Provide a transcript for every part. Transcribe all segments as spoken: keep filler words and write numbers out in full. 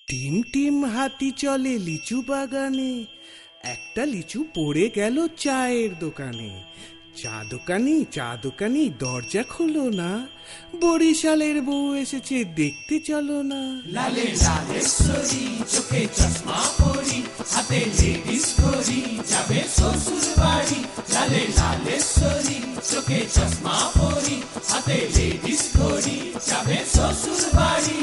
Team team হাতি চলে লিচু বাগানে, একটা লিচু পড়ে গেল চায়ের দোকানে। চা দোকানি চা দোকানি দরজা খোলো না, বরিশালের বউ এসেছে দেখতে চলো না। লালে লালেশ্বরী চোখে চশমা পরি, হাতে লেডিস ঘড়ি, যাবে শ্বশুর বাড়ি। লালে লালেশ্বরী চোখে চশমা পরি, হাতে লেডিস ঘড়ি, যাবে শ্বশুর বাড়ি।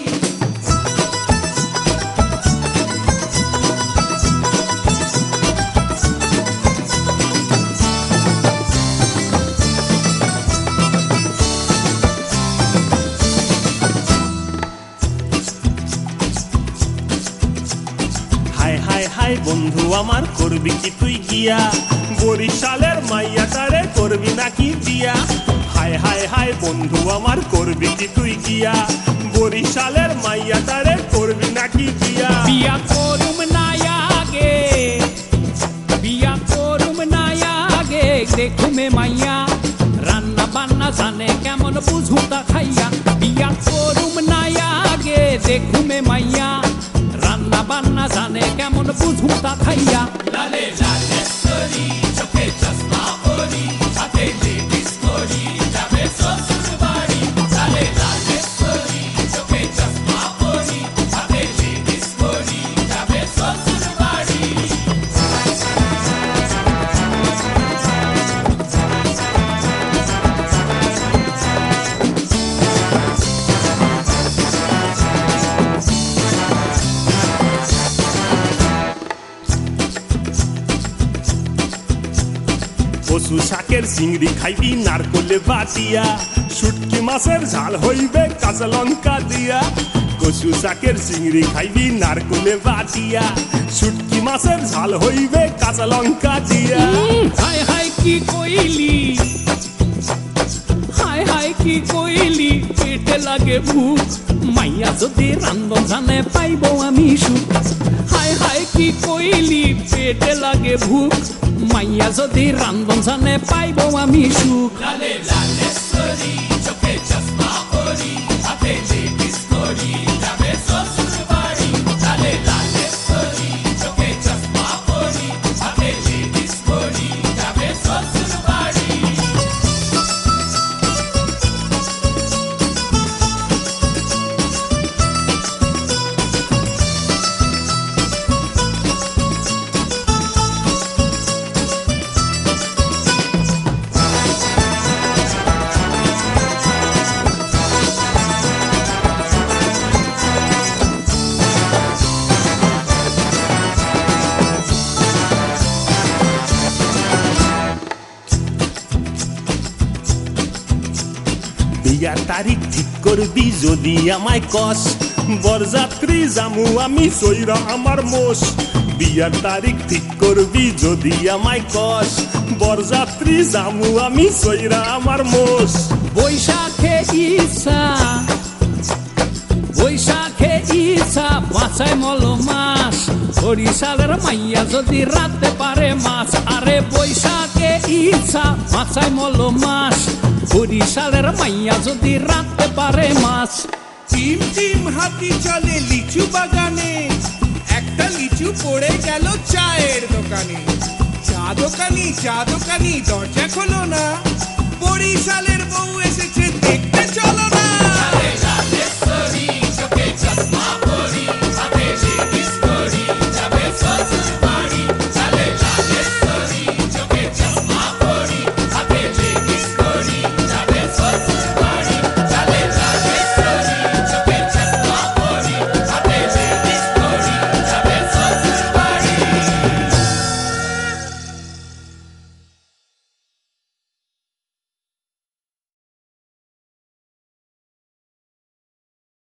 হায় হায় হায় বন্ধু আমার, করবি কি তুই গিয়া? বরিশালের মাইয়াটারে করবি নাকি বিয়া? হায় হায় হায় বন্ধু আমার, করবি কি তুই গিয়া? বরিশালের মাইয়াটারে করবি নাকি বিয়া? বিয়া করুম না আগে, বিয়া করুম না আগে, দেখুমে মাইয়া রান্না বান্না জানে কেমন বুঝুতা খাইয়া। বিয়া করুম না আগে, দেখুমে মাইয়া রান্না বান্না জানে কেমন বুঝুতা খাইয়া। লালে লালেশ্বরী চোখে চশমা পরি, হাতে লেডিস ঘড়ি, যাবে শ্বশুর বাড়ি। লালে লালেশ্বরী চোখে চশমা পরি, হাতে লেডিস ঘড়ি, যাবে শ্বশুর বাড়ি। কচু শাকের চিংড়ি খাইবি নারকলে বাটিয়া, শুটকি মাছের ঝাল হইবে কাঁচা লঙ্কা দিয়া। কচু শাকের চিংড়ি খাইবি নারকলে বাটিয়া, শুটকি মাছের ঝাল হইবে কাঁচা লঙ্কা দিয়া। হায় হায় কি কইলি, হায় হায় কি কইলি, পেটে লাগে ভুক, মাইয়া যদি রান্ধন জানে পাইব আমি সুখ। হায় হায় কি কইলি, পেটে লাগে ভুক, মাইয়া যদি রান্ধন জানে পাইব আমি সুখ। লালে লালেশ্বরী চোখে চশমা পরি, হাতে লেডিস ঘড়ি, যাবে শ্বশুর বাড়ি। লালে লালেশ্বরী চোখে চশমা পরি, হাতে লেডিস ঘড়ি, যাবে শ্বশুর বাড়ি। বিয়ার তারিখ ঠিক করবি যদি আমায় কস, বরযাত্রী জামু আমি সইরা আমার মোষ। বিয়ার তারিখ ঠিক করবি যদি আমায় কস, বরযাত্রী জামু আমি সইরা আমার মোষ। বৈশাখে ইচ্ছা, বৈশাখে ইচ্ছা বাঁচায় মল মাস, বরিশালের মাইয়া যদি রাতে পারে মাছ। আরে বৈশাখে ইচ্ছা বাঁচায় মল মাস, বরিশালের মাইয়া যদি রাতে পারে মাছ। টিম টিম হাতি চলে লিচু বাগানে, একটা লিচু পড়ে গেল চায়ের দোকানে। চা দোকানি চা দোকানি দরজা খোলো না, বরিশালের বউ এসেছে দেখতে চলো না।